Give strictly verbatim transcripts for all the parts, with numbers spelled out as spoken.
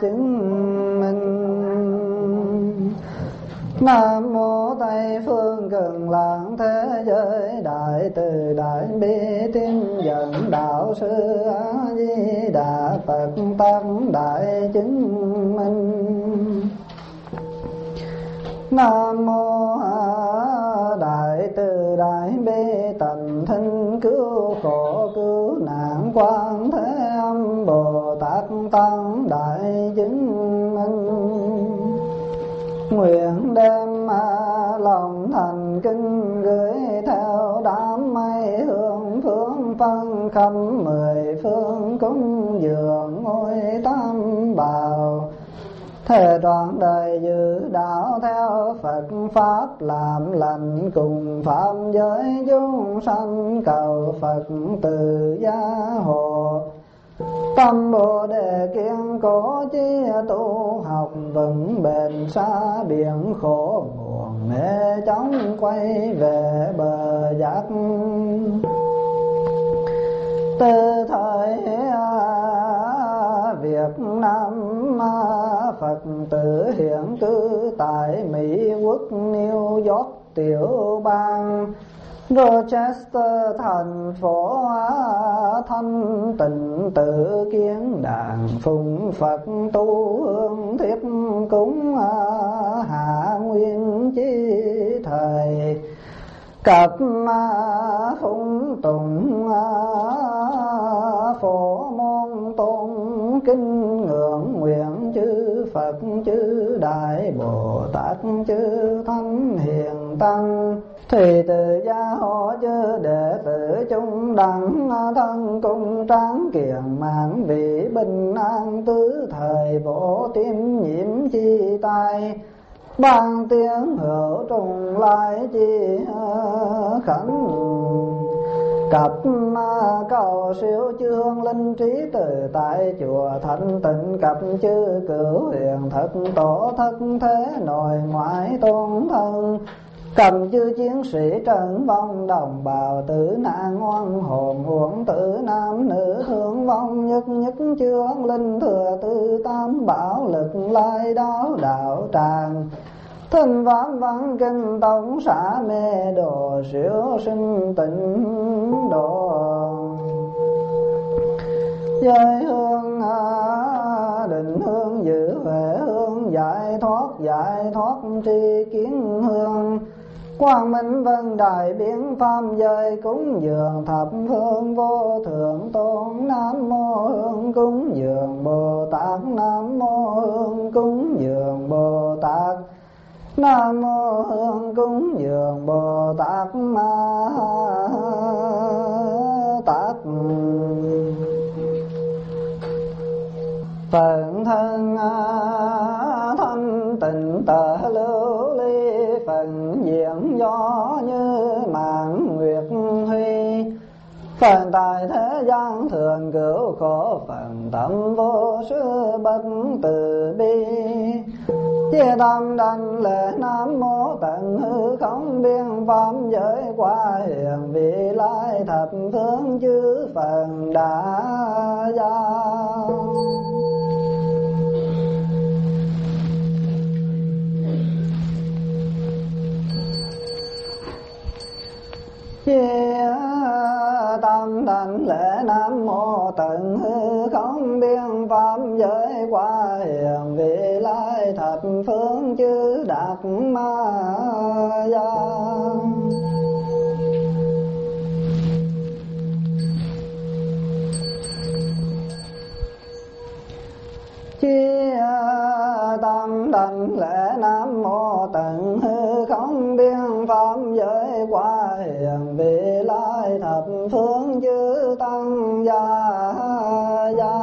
chứng minh. Nam mô Tây phương Cực Lạc thế giới đại từ đại bi tiên dẫn đạo sư A Di Đà Phật tăng đại chứng minh. Nam mô đại từ đại bi tận thinh cứu khổ cứu nạn Quan Thế Âm Bồ Tát tăng đại chứng minh. Nguyện đem lòng thành kinh gửi theo đám mây hương phương phân khắp mười phương cúng dường ngôi tam bảo. Thề đoạn đời giữ đạo theo Phật Pháp làm lành cùng phạm giới chúng sanh cầu Phật từ gia hộ. Tâm Bồ Đề kiên cố chí tu học vững bền xa biển khổ nguồn mê chóng quay về bờ giác. Từ thời Việt Nam Phật tử hiện cư tại Mỹ quốc New York tiểu bang, Rochester thành phố thanh tịnh tự kiến đàn phụng Phật tu hương thiết cúng hạ nguyên chí thời. Cập phụng tụng phổ môn tôn kinh ngưỡng nguyện chư Phật chư Đại Bồ Tát chư Thánh Hiền Tăng. Thùy từ gia hộ chư đệ tử chúng đẳng thân cung tráng kiền mạng vị bình an tứ thời vô tim nhiễm chi tai. Ban tiếng hữu trùng lai chi khánh. Cặp cầu siêu chương linh trí từ tại chùa thanh tịnh. Cặp chư cửu huyền thất tổ thất thế nội ngoại tôn thân. Cầm chư chiến sĩ trần vong đồng bào tử nạn oan hồn huống tử nam nữ thương vong nhất nhất chương linh thừa tư tam bảo lực lai đó đạo tràng. Thân vãn văn kinh tổng xã mê đồ siêu sinh tịnh độ. Giới hương định hương giữ huệ hương giải thoát giải thoát tri kiến hương. Quang minh vân đại biến pháp giới cúng dường thập phương vô thượng tôn. Nam mô hương cúng dường Bồ Tát. Nam mô hương cúng dường Bồ Tát. Nam mô hương cúng dường Bồ Tát Ma Tát. Phật thân thanh tịnh tờ lưu ly. Phật diện gió như mạng nguyệt huy. Phần tại thế gian thường cửu khổ. Phần tâm vô sư bất từ bi. Chia tâm đảnh lễ Nam mô tận hư không biên pháp giới qua hiền vị lai thập phương chư Phật đã gia. Chia tâm đảnh lễ Nam mô tận hư không biên pháp giới qua hiền vị lai thập phương chư Đạt Ma Gia. Chia tâm đảnh lễ Nam mô tận hư không biên pháp giới qua hiền vị lai thập phương chư Tăng gia gia.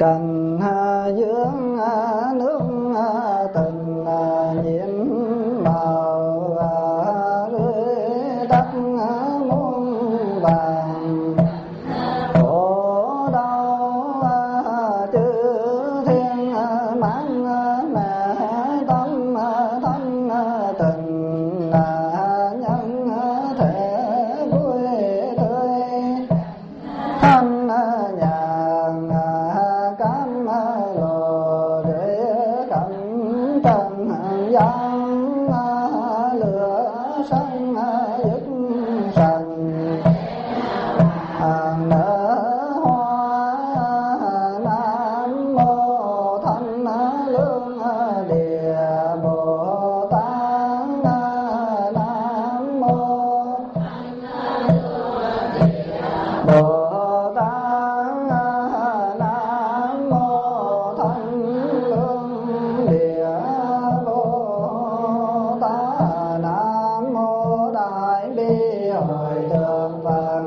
cành dưỡng nước tình nhiễm màu rưới đất muôn vàng khổ đau chư thiên mãn mẹ tâm thân tình nhân thể vui tươi thanh nhàn cám lồ để cẩm trần gian lửa sân dứt sần hàng nở hoa nam mô thanh lương địa bồ tát nam mô bồ tát nam mô thanh lương địa bồ tát nam mô đại bi hội thượng vàng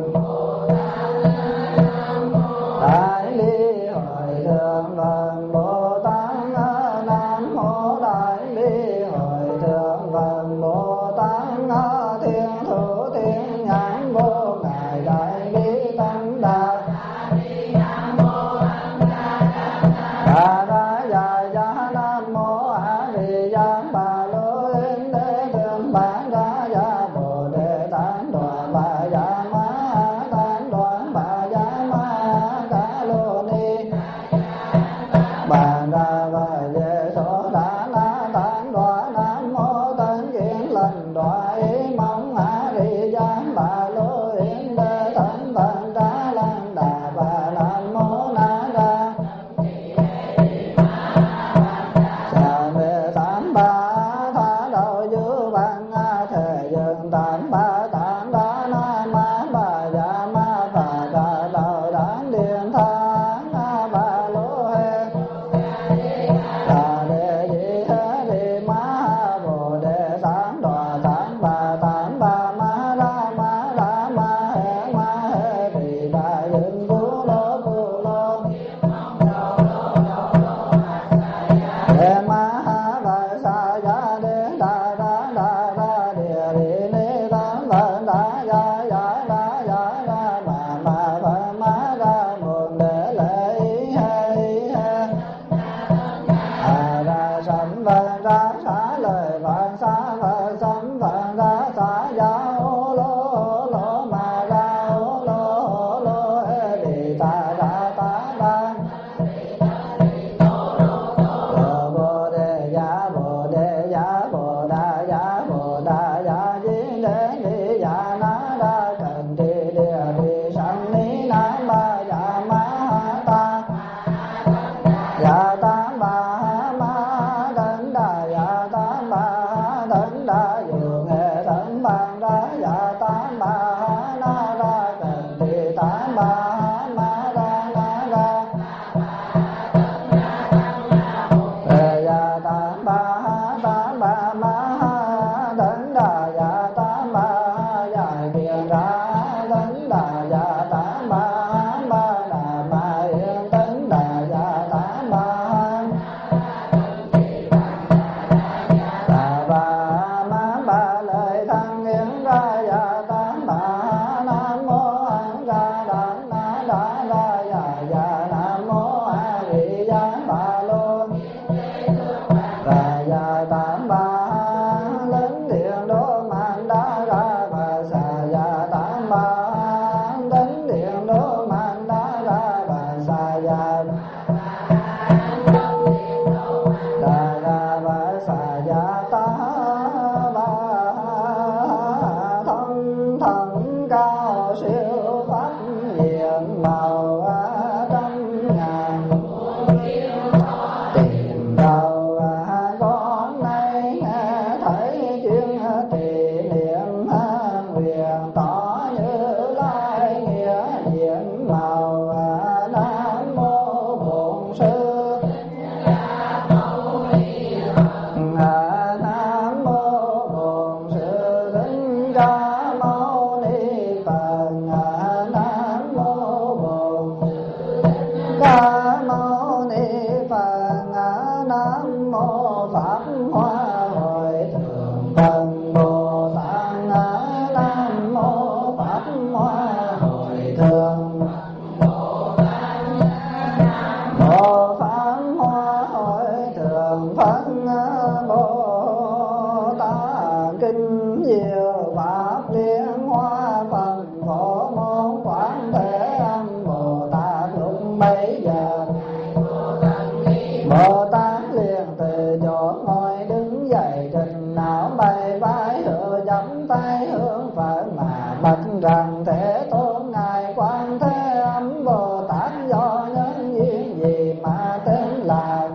đại bi hội thượng vàng bồ tát nam mô đại bi hội thượng vàng bồ tát thiên thủ thiên nhãn vô ngài đại bi tâm đà đà đà già già nam mô a di đà bà lô yên đế tương bản đà già bồ đề tát đoà bà già ma tát đoà bà già ma ca lô ni bà đà bà dê so đà la tát đoà nam mô tân kiến lành đoà ý mong a di đà bà lô yên đế tấn tấn đà lan đà bà nam mô na đà sa mê tam ba tha đầu dư văn thể dương tam ba tam đa na ma bà già ma bà đà đầu đán điện tha na bà lô hê đà đề di hê di ma bồ đề tán đòa tán bà tán bà ma ra ma ra ma hê ma hê vì đà dương cú lô cú lô đề ma ha bà sa ya đề đà đà đà đà địa đi ni tán vân đà ya ya đà ya đà ma ma phật ma ra môn đề lễ hê hê a ra sanh vân ra xá lời vạn xá phật sanh vân ra xá ya ô lô ô lô ma ra ô lô ô lô hê đi ta ra ta đa bồ đề ya bồ đề ya bồ đà ya bồ đà ya di đế ni ya na đa cần đi địa đi sanh ni na ba ya ma ta ya ta ma ma đấn đà ya ta ma đấn đà dường hệ tấn ban đà ya ta ma na đa cần đi ta ma ma đa na đa đề ya ta ma ta ma ma đấn đà ya ta ma giải biện ra đấn đà ya ta ma ma đà ma yên tấn đà ya ta ma đà bà ma ba lời thăng yến ra ya ta ma nam mô an ra đà na tạng kinh diệu pháp liên hoa phần phổ môn quán thế âm Bồ Tát lúc bấy giờ. Bồ Tát liền từ chỗ ngồi đứng dậy, trình não bay vai hữu chấm tay hướng Phật mà bạch rằng: Thế Tôn ngài Quan Thế Âm Bồ Tát do nhân duyên gì mà tên là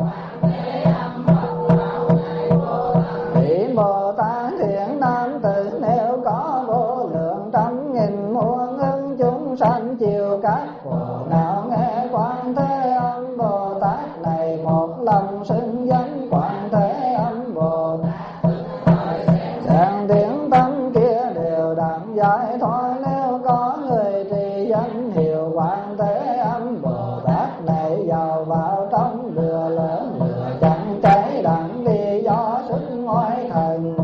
Vị Bồ Tát thiện nam tử, nếu có vô lượng trăm nghìn muôn ức chúng sanh chịu các khổ não, nghe Quan Thế Âm Bồ Tát này một lòng xưng danh Quan Thế Âm Bồ Tát, dạng tiếng tâm kia đều đặng giải thoát. Nếu có người trì danh hiệu Quan Thế Âm Bồ Tát này vào vào trong lửa lớn, lửa chẳng cháy đặng đi do sức ngoại thần.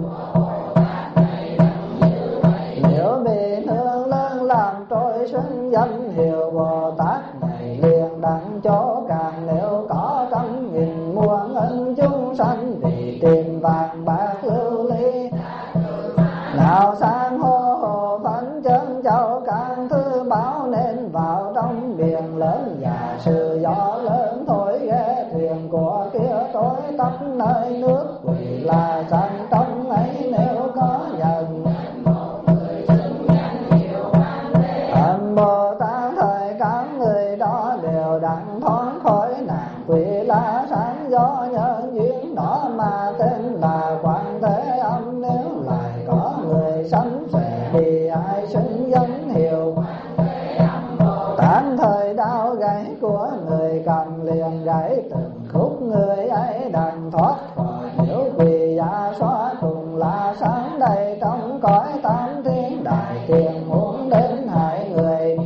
Nếu bị thương lớn làm trôi xưng danh hiệu Bồ Tát này liền đặng chỗ càng. Nếu có trăm nghìn muôn ân chúng sanh vì tiền vàng bạc lưu ly, nào sang hô hồ phấn chân châu càng thứ báo nên vào trong biển lớn. Và sự gió lớn thổi ghé thuyền của kia tối tấp nơi nước quỷ là sang trong ấy. Nếu có nhận Âm Bồ Tát thời các người đó đều đặng thoát khỏi nạn quỷ lá sáng do nhân duyên đó mà tên là Quan Thế Âm. Nếu lại có người sánh sẽ thì ai xưng danh hiệu tạm thời đau gãy của người cầm liền gãy từng khúc, người ấy đành thoát khỏi nếu quỳ giả xóa cùng là sáng đầy trong cõi tam thiên đại tiền muốn đến hại người.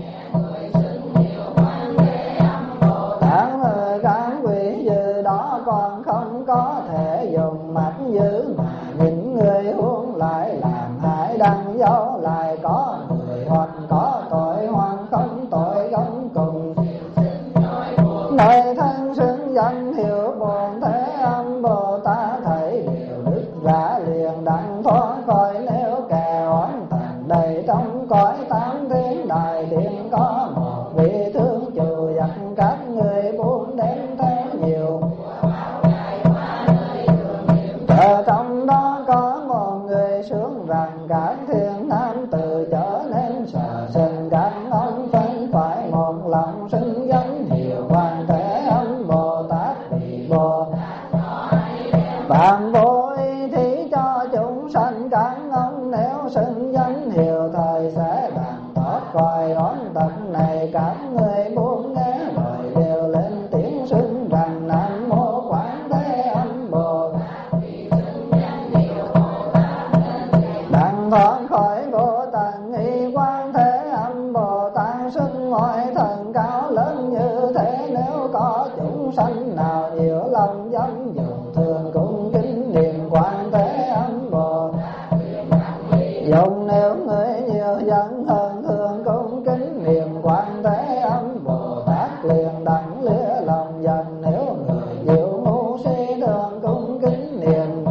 Tạng người các quỷ dư đó còn không có thể dùng mắt dữ mà nhìn người huống lại làm hại đăng dấu. Lại có người hoặc có tội hoặc không tội giống cùng nơi thân xưng danh hiệu Bổn Thế Âm Bồ Tát thấy điều đức giả liền đặng thoát khỏi. Nếu kẻ oán tàn đầy trong cõi tám thiên đại điện có một vị thương chủ dắt các người buôn đến theo nhiều. Ở trong đó có một người sướng rằng các thiên nam từ trở nên sợ sình. Các ông phân phải một lòng xưng danh hiệu Quan Thế Âm Bồ Tát vì Bồ Phạm vô ý thí cho chúng sanh. Các ông nếu xưng danh hiệu thời sẽ đặng thoát khỏi oán tật này. Các người muốn nghe rồi đều lên tiếng xưng rằng Nam Mô Quán Thế Âm Bồ Tát, đặng thoát khỏi vô tận y. Quan Thế Âm Bồ Tát sức ngoại thần cao lớn như thế. Nếu có chúng sanh nào nhiều lòng dâm dùng thường cung kính niệm Quan Thế Âm Bồ Tát, dùng nếu người nhiều dân hơn thường cung kính niệm Quan Thế Âm Bồ Tát liền đặng lìa lòng dần. Nếu người nhiều ngu si thường cung kính niệm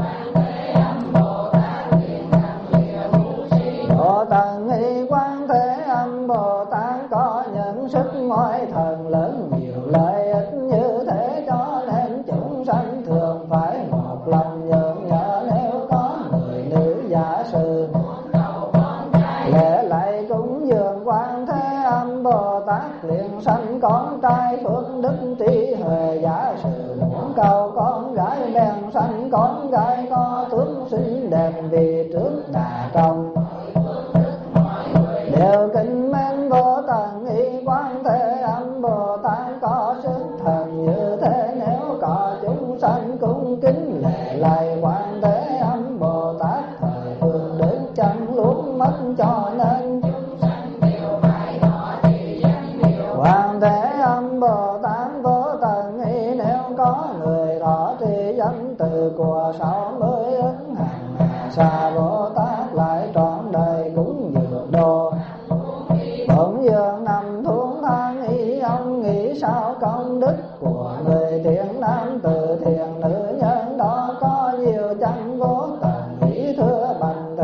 Bồ Tát y. Quan Thế Âm Bồ Tát có những sức ngoại thần lớn nhiều lợi ích như thế, cho nên chúng sanh thường phải một lòng nhường nhớ. Nếu có người nữ giả sử lễ lại cúng dường Quan Thế Âm Bồ Tát liền sanh con trai phước đức trí huệ. Giả sử muốn cầu con gái bèn sanh con gái có tướng xinh đẹp vì trước đã trong đều kính mến vô tận y. Quan Thế Âm Bồ Tát có sức thần như thế. Nếu có chúng sanh cung kính lễ lại Quan Thế Âm Bồ Tát thời thường đức chẳng luôn mất, cho nên Quan Thế Âm Bồ Tát vô tận y. Nếu có người thọ trì danh từ của sáu mươi ức hàng xa Bồ Tát lại trọn đời cúng dường đồ bổn dường nằm thuốc thang y. Ông nghĩ sao công đức của người thiện nam từ thiện nữ nhân đó có nhiều chẳng vô tận ý. Thưa bành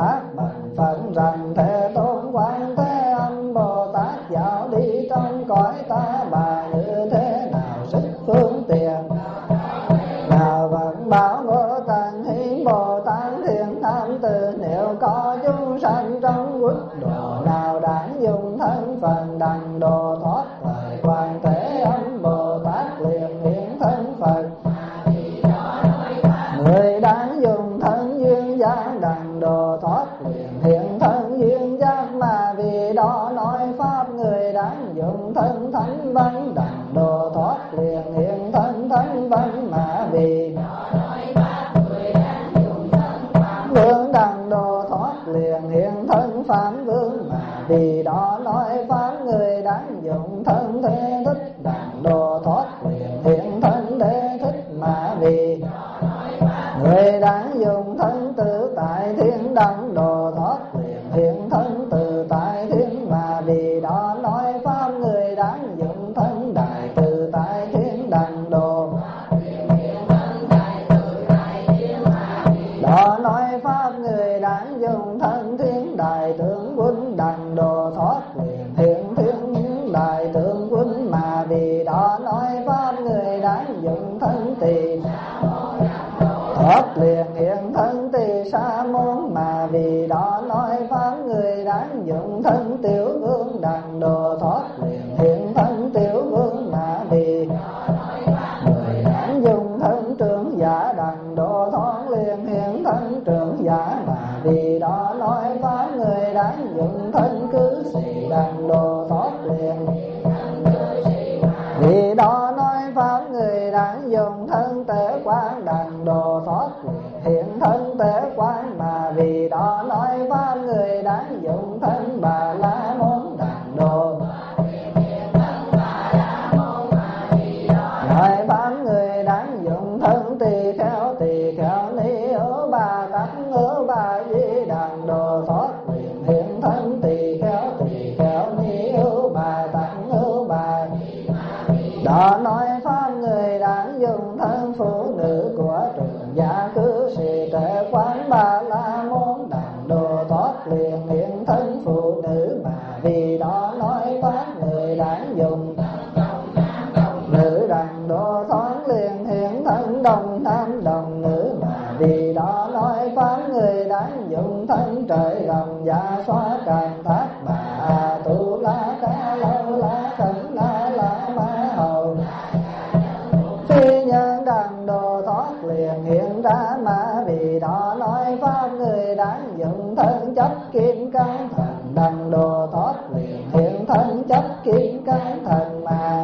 Tát bằng phận rằng Thế Tôn Quan Thế Âm Bồ Tát dạo đi trong cõi ta bà, như thế nào sức phương tiện nào vẫn bảo Vô Tận Hiến Bồ Tát Thiên Nam Tử, nếu có chúng sanh trong quốc độ nào đáng dùng thân phần đặng độ thoát thời Quan Thế Âm Bồ Tát liền hiện thân Phật. Người đáng dùng thân duyên giác đặng độ thoát liền hiện thân duyên giác, mà vì đó nói pháp người đáng dùng thân thánh văn đặng độ thoát liền hiện thân thánh văn, mà vì vương đặng độ thoát liền hiện thân phạm vương, mà vì đó nói pháp người đáng dùng thân thế thích đặng độ thoát liền hiện thân thế thích, mà vì người đáng dùng thân tự tại thiên đặng độ thoát liền hiện thân tự tại thiên, mà vì đó nói pháp người đáng dùng thân đại tự tại thiên đặng độ. Đó nói pháp người đáng dùng thân thiên đại tướng quân đặng độ thoát liền hiện thiên đại tướng quân, mà vì đó nói pháp người đáng dùng thân tỳ thoát liền hiện thân tỳ sa môn, mà vì đó nói pháp người đáng dụng thân tiểu vương đặng độ thoát liền hiện thân tiểu vương, mà vì người đáng dùng thân trưởng giả đặng độ thoát liền hiện thân trưởng giả, mà vì đó nói pháp người đáng dụng thân cư sĩ đặng độ thoát liền. Vì đó nói pháp người đáng dùng thân tế quán đặng độ thoát hiện thân tế quán, mà vì đó nói pháp người đáng dùng thân bà la môn đặng độ. Nói pháp người đáng dùng thân tỳ kheo tỳ kheo ni ưu bà tắc ưu bà di đặng độ thoát liền hiện thân tỳ kheo tỳ kheo ni ưu bà tắc ưu bà. Đó nói pháp người đáng dùng thân phụ nữ của trưởng giả cư sĩ tế quán bà la môn đặng độ thoát liền hiện thân phụ nữ, mà vì đó nói pháp người đáng dùng nữ đặng độ thoát liền hiện thân đồng nam đồng nữ, mà vì đó nói pháp người đáng dùng thân trời rồng dạ xóa càng thác bà tu la ca lâu la khẩn la la ma hầu phi nhân đặng độ thoát liền hiện ra, mà vì đó nói pháp người đáng dụng thân chấp kim cang thần đặng độ thoát liền hiện thân chấp kim cang thần, mà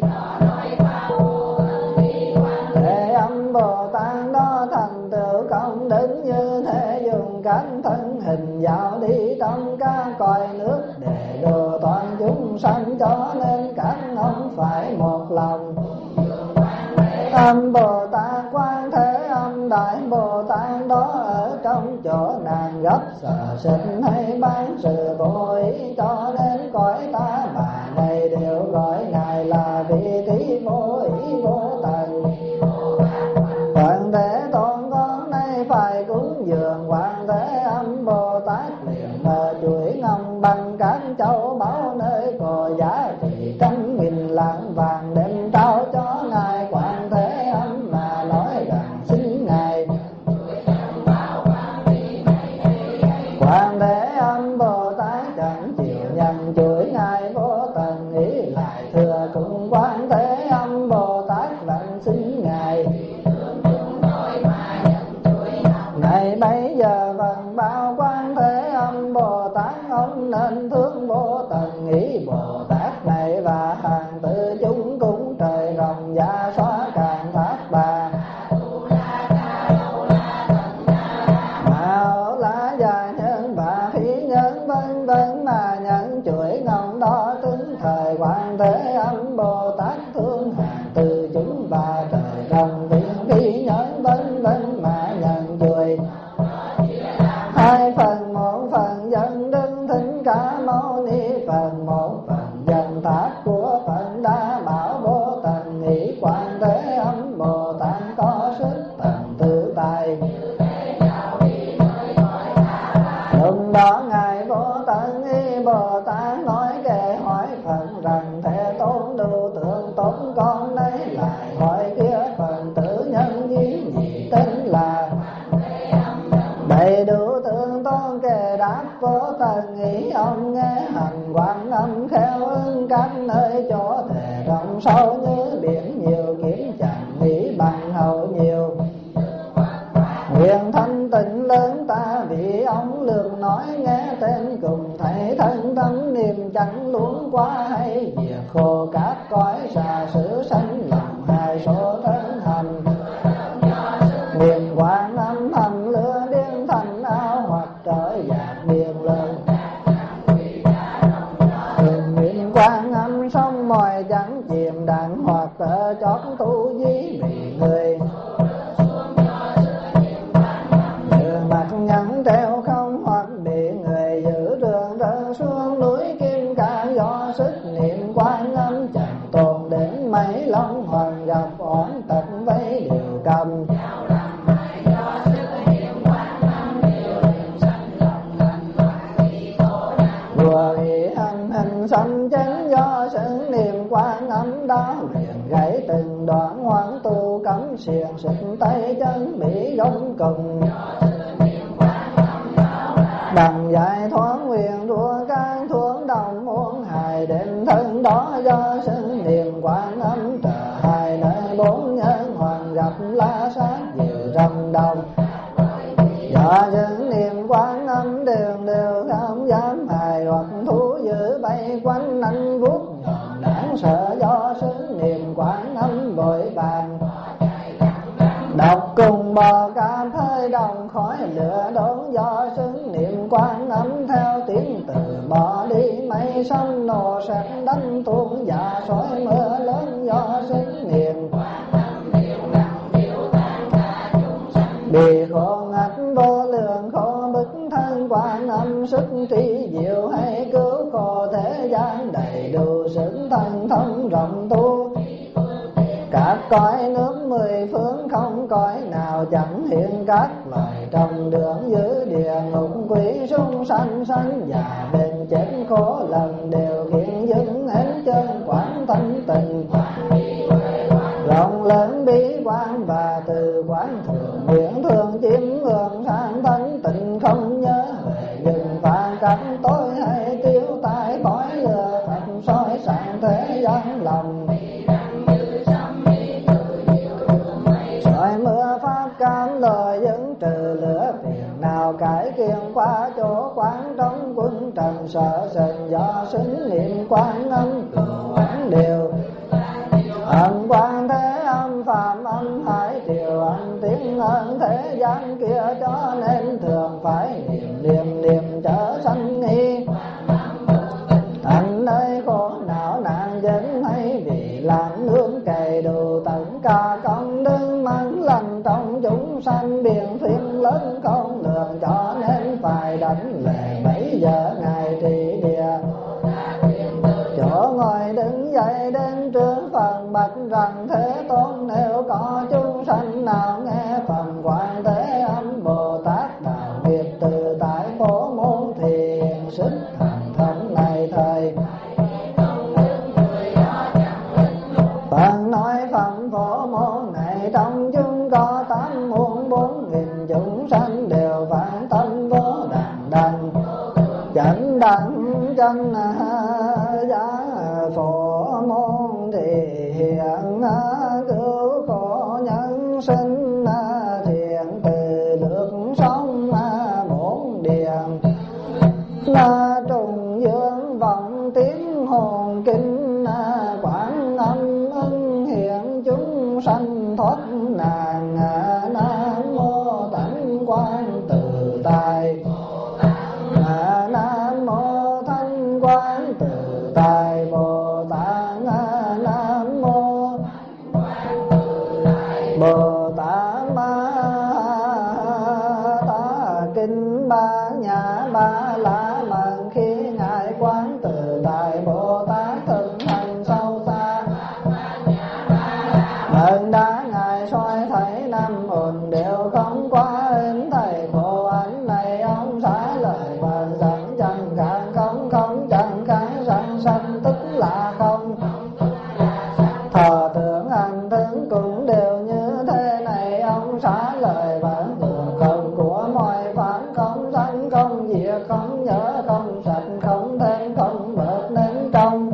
Thế Âm Bồ Tát đó thành tựu công đức như thế, dùng các thân hình dạo đi trong các cõi nước để độ toàn chúng sanh, cho nên các ông phải một lòng. Âm Bồ Tát Quan Thế Âm Đại Bồ Tát đó ở trong chỗ nàng gấp sợ sinh hay ban sự vô ý, cho nên cõi ta bà này đều gọi ngài là vị thí vô ý vô tận. Hoàng Thế Tôn con nay phải cúng dường Hoàng Thế Âm Bồ Tát liền mở chuỗi ngọc bằng các châu báu nơi có giá trị trăm nghìn lạng vàng đem trao cho ngài Hoàng Thế Âm, mà nói rằng xin ngài. Hoàng Thế Âm Bồ Tát chẳng chịu nhận chuỗi ngài vô tận, nghĩ lại thừa cùng Quan Thế Âm Bồ Tát vẫn xin ngài. Ngày bấy giờ vần bao Quan Thế Âm Bồ Tát ông nên thương vô tận, nghĩ Bồ Tát này và hàng tử chúng cũng trời rồng dạ xóa càng thác bà. Mạo lá dài nhân bà khí nhân vân vân, mà nhận chuỗi ngọc đó tính thời Quan Thế Âm Bồ Tát thương hàng từ chúng bà trời rồng viên khí nhân vân vân, mà nhận chuỗi hai phần, một phần dân Đức Thích Ca Mâu Ni, phần một phần dân tháp của Phật Đa Bảo Vô Tận, nghĩ Quan Thế Âm Bồ Tát có sức tận tự tại. Lúc đó ngài Vô Tận Y Bồ Tát nói kệ hỏi Phật rằng: Thế Tôn đủ tượng tốt con lấy lại hỏi kia Phật tử nhân duyên gì tên là đầy đủ tượng tôn kề đáp Vô Tận ý ông nghe hành Quan Âm khéo ứng các nơi chỗ thể rộng sâu như biển nhiều kiếm chẳng nghĩ bằng hầu nhiều nguyện thanh tịnh lớn ta vì ông lường nói nghe tên cùng thấy thân tâm niềm chẳng luống quá hay diệt khổ các cõi xa xứ sanh lòng hai số thân hành nguyện Quan Âm hầm lửa điên thành ao hoặc trở dạt biển lớn nguyện Quan Âm sông mỏi chẳng chìm đặng hoặc ở chót tu di bị người mặt nhẫn treo không hoặc bị người giữ đường rơi xuống núi kim cang do sức niệm Quan Âm chẳng tồn đến mấy long hoàng gặp oán tật với điều cầm vừa ý hành hình sanh chánh do sự niệm Quan Âm đó liền gãy từng đoạn hoang tu cấm xiềng xích tay chân bị gông cùng bằng giải thoát nguyện rủa can thuốc đồng muôn hài định thân đó do sự niệm Quan Âm trở hai nơi bốn nhân hoàng gặp la sát nhiều rầm đồng do sự niệm Quan Âm đường đều không dám hài hoặc thú dữ bay quanh anh vuốt nhọn đáng sợ do sự niệm Quan Âm bội bàn độc cùng bò cam hơi đồng khói lửa đốn do xứng niệm Quan Âm theo tiếng từ bỏ đi mây sông nổ sạch đánh tuôn dạ sỏi mưa lớn do xứng niệm bị khổ ngặt vô lượng khổ bức thân Quan Âm sức trí diệu hay cứu khổ thế gian đầy đủ sức thần thông rộng tu các cõi nước mười phương không cõi nào chẳng hiện các loài trong đường dưới địa ngục quỷ súc sanh sanh và bên chết khổ lần đều hiện dưng hết chân quán thanh tịnh rộng lớn bí quan và từ quán thường nguyện thường chiếm hưởng sang thanh tịnh không nhớ về dừng phản các tối hay tiêu tai cõi lừa thật soi sáng thế gian lòng soi mưa pháp cam lời dẫn trừ lửa phiền nào cải kiên qua chỗ quán trong quân trần sợ sần do xứng niệm Quan Âm cường quán đều ân quan thế âm phạm âm hải triều âm tiếng ơn thế gian kia cho nên thường phải niệm niệm niệm trở sanh nghi thành nơi khổ não nạn dân hay vì làm nương cày đồ tận ca công đức mang lành trong chúng sanh biển phiên lớn không lường cho nên phải đánh lệ bảy giờ ngày trị địa chỗ ngồi đứng dậy đến trước phần bạch rằng Thế Tôn nếu có chúng sanh nào nghe phần Quan Thế Âm Bồ Tát đạo nghiệp từ tại Phổ Môn thì hiện sức thành thống này thời phần nói phẩm Phổ Môn này trong chúng có tám muôn bốn nghìn chúng sanh đều phản tâm vô đàn đành chánh đẳng chân giá Phổ Môn thì hiện cứu khổ nhân sinh thiện từ nước sống bốn điền là trùng dương vọng tiếng hồn kinh Quán Âm ưng hiện chúng sanh thoát nạn nam mô tánh quan tự tại nam mô thanh quan tự tại Bồ Tát nam mô Bồ Tát Ma Ta kinh ba nhà ba la mật khi ngài quán tự tại Bồ Tát thực hành sâu xa mừng đã ngài soi thấy năm hồn đều không quá hình thầy khổ ảnh này ông xá lời không không diệt không nhớ không sạch không thêm không bớt nên công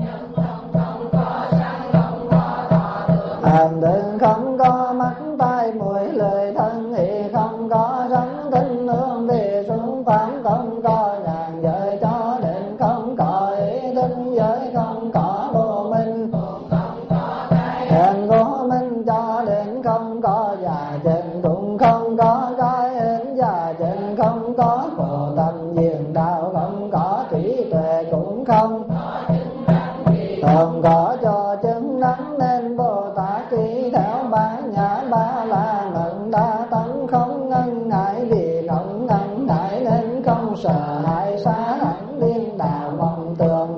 hành định không có mắt tai mũi lời thân ý không có sống tinh hương thì xuống phán không có ngàn giới cho định không có ý tinh giới không có vô minh hèn vô minh cho định không có già trình cũng không có cái hình già trình không có khổ tâm diền đạo không có trí tuệ cũng không không có cho chứng đắng nên Bồ Tát đi theo ba nhã ba la mật đa tấn không ngần ngại vì không ngần ngại nên không sợ hãi xa hẳn điên đảo vòng tường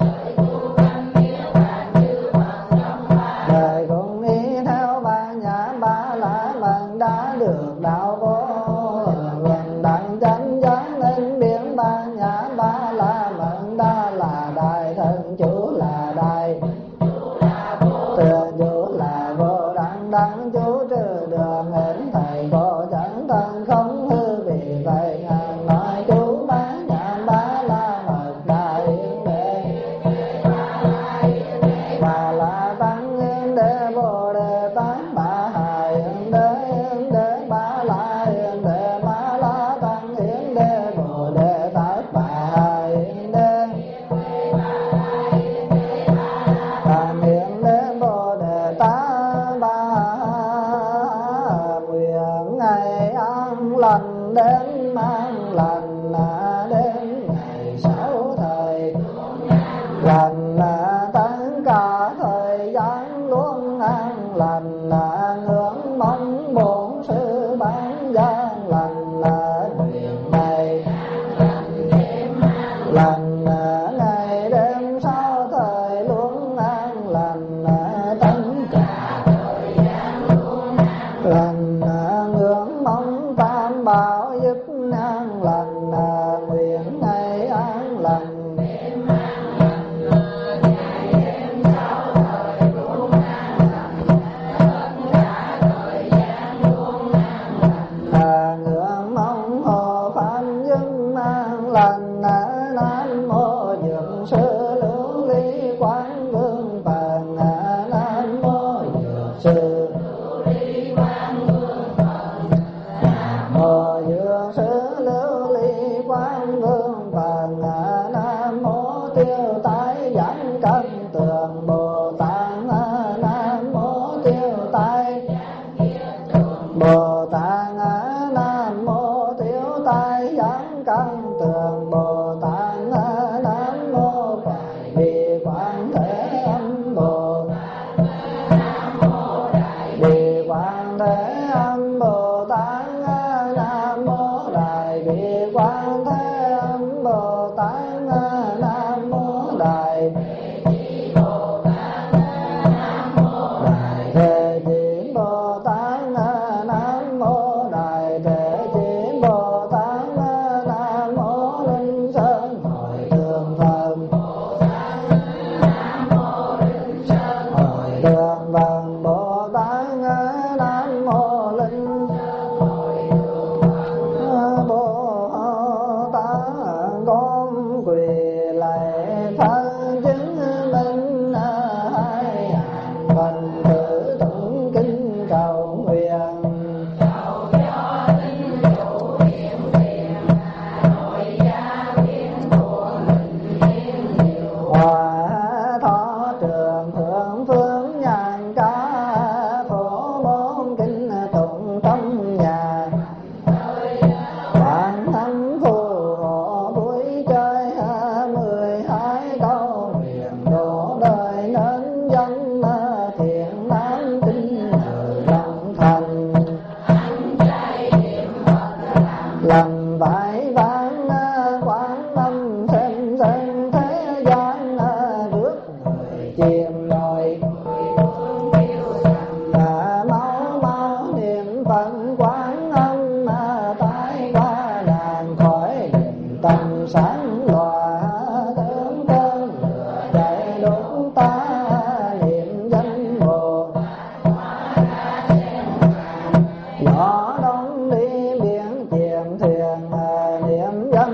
đời cũng đi theo ba nhã ba la mật đã được đạo vô lần đặng chánh giác nên biến ba nhã ba la mật đa là đại thần chủ là đại tường chủ là vô đẳng đẳng chủ trừ đường hình thầy vô chẳng thân không hư vì vậy ngàn nói chú ba nhã ba la mật đại yên đế bà la tăng yên đế bồ đề tát bà hài yên đế yên đế bà la yên đế bà la tăng yên đế bồ đề tát bà hài yên đế tam yên đế bồ đề tát bà nguyện ngày an lành đến an lành đến ngày sáu thời lành tất cả thời gian luôn an lành ngưỡng mong bổn sư bán gian lành nguyện này lành ngày đêm sáu thời luôn an lành tất cả lành ngưỡng mong tam bảo giúp an lành nguyện ngày an lành ngưỡng mong hộ pháp giúp an lành nam mô dược sư lưu ly quán vương phật nam mô dược sư mô dược sư lưu ly quán vương phật nam mô tiêu tái giảng căn tường bồ tát nam mô tiêu tái bồ tát nam mô tiêu tái giảng căn tường bồ tát nam mô phải bi quán thế âm bồ bi quán thế âm bồ tát nam mô đại bi quán thế âm bồ tát nam mô đại đại thế chí bồ tát nam mô đại thế chí bồ tát nam mô linh sơn hội thượng phật hội thượng phật bồ tát nam mô linh bồ tát con quỳ lạy Phật chứng minh hai hàng phần tử tụng kinh cầu nguyện hòa thọ trường thượng phương nhàn ca phổ môn kinh tụng trong nhà Quán thánh phù hộ buổi chơi mười hai câu nguyện độ đời nên dân thiện nam tinh lòng thành làm vải vang quán tâm thêm dân thế gian rước người chìm nổi máu máu niệm phật quán âm tái qua làng khỏi định tâm sáng loà tướng cơn lửa chạy đốt ta niệm danh bồ gió đông đi biển chìm thuyền niệm danh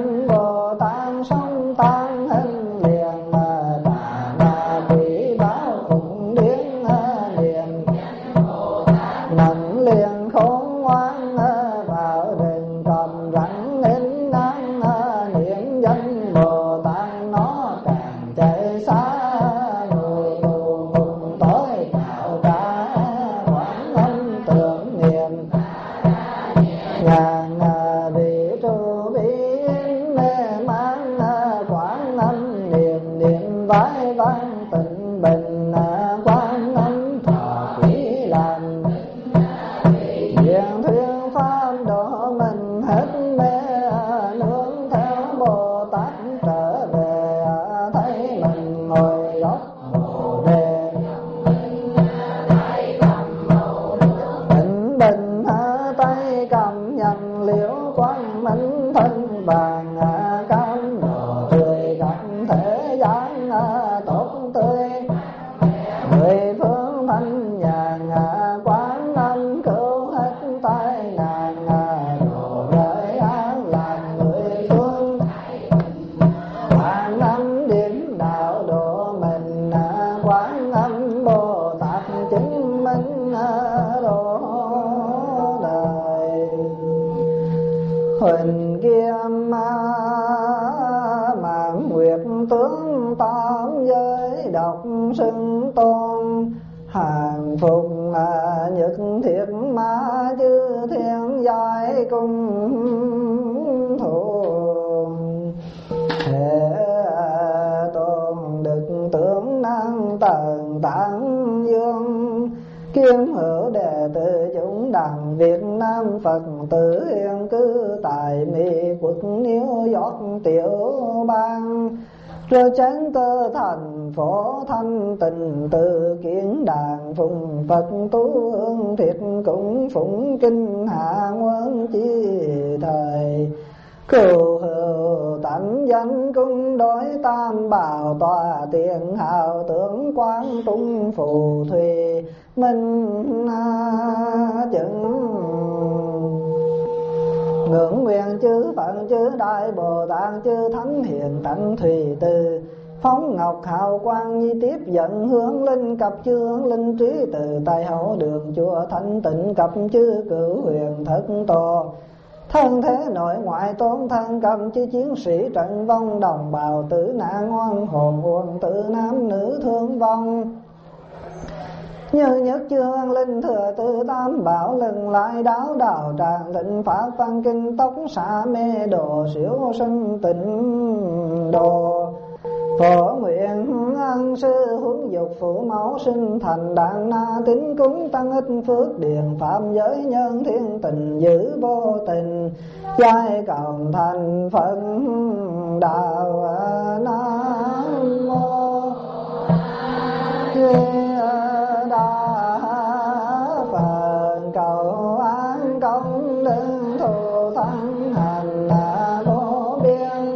vàng cam đồ tươi khắp thế gian tốt tươi. Mười phương thanh nhàn quán âm cứu hết tai nạn đồ đời an lành mười phương. Quán âm điểm đạo độ mình quán âm Bồ Tát chứng minh độ đời. Huỳnh Kiêm Mãn Nguyệt tướng tam giới độc xưng tôn. Hàng phục nhất thiết ma chư thiên giai cung thủ. Thế tôn đức tướng năng tần tạng dương. Kiên hữu đệ tử chúng đẳng Việt Nam Phật tử yên cư tại Mỹ quốc New York tiểu bang. Rồi chánh tơ thành phố thanh tịnh tự kiến đàn phụng Phật tu hương thiệt cũng phụng kinh hạ quân chi thời. Cửu hữu tánh danh cung đối tam bảo tòa tiền hào tướng quán trung phù thùy minh chứng. Ngưỡng nguyện chư Phật chư Đại Bồ Tát chư Thánh Hiền Tánh Thùy Từ. Phóng ngọc hào quang nhi tiếp dẫn hướng linh cập chư hướng linh trí từ. Tài hậu đường chùa thanh tịnh cập chư cửu huyền thất tổ. Thân thế nội ngoại tôn thân cầm chư chiến sĩ trận vong. Đồng bào tử nạn ngoan hồn hồn tử nam nữ thương vong. Như nhất chư hương linh thừa tư tam bảo lừng lại đáo đạo tràng thịnh pháp văn kinh tốc xạ mê đồ siêu sinh tịnh đồ. Phổ nguyện ân sư hướng dục phụ mẫu sinh thành đàn na tín cúng tăng ích phước điền phạm giới nhân thiên tình giữ vô tình. Giai cầu thành Phật đạo Nam Mô Đà Phật. Cầu an công đức thù thắng hành vô biên.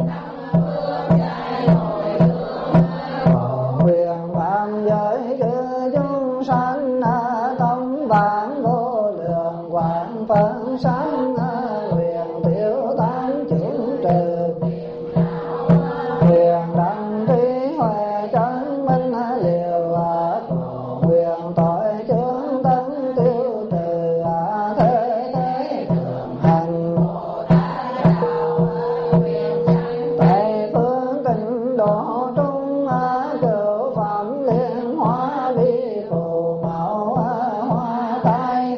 Nguyện phạm giới chư chúng sanh công vạn vô lượng quảng phân sanh. Nguyện tiêu tán chủng trừ. Nguyện đăng trí huệ chân minh liều. Nguyện tội chướng tấn tiêu trừ. Thế thế thường hành. Tây phương tịnh độ trung. Cửu phẩm liên hóa vi phù mẫu hoa tai.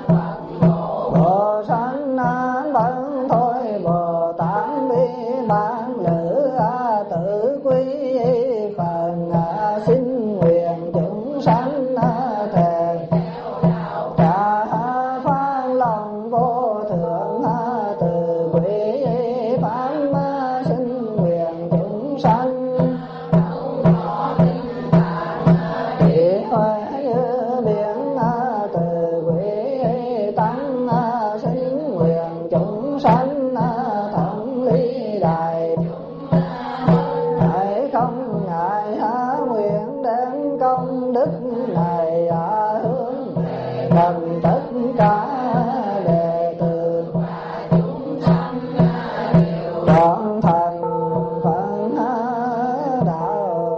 Bồ sanh bấn thôi Bồ Tát bi bán lữ tự quy phần. Xin nguyện chúng sanh thề trả phan lòng vô thượng từ quý pháp. Xin nguyện chúng sanh chỉ huệ như biển từ quý tăng. Xin nguyện chúng sanh thẩm lý đại. Đại không ngại nguyện đem công đức này hướng về gần tất cả đệ tử trọn thành Phật đạo.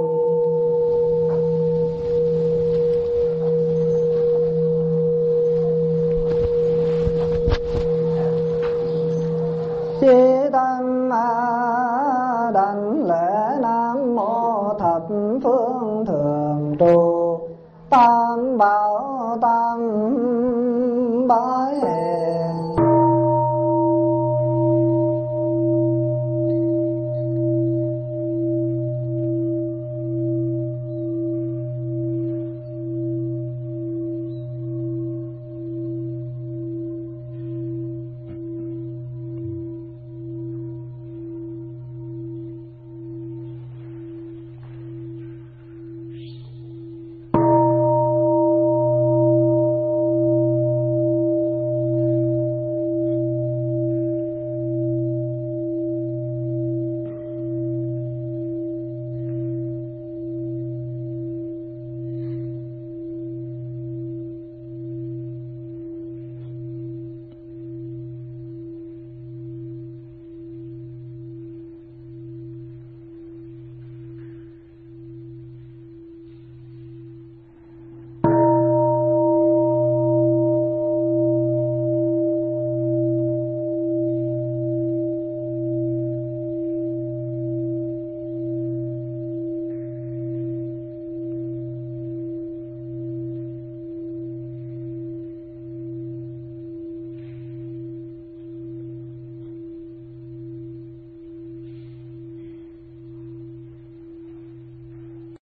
Chí tâm đảnh lễ Nam Mô Thập Phương Thường Trụ Tam Bảo Tam Bái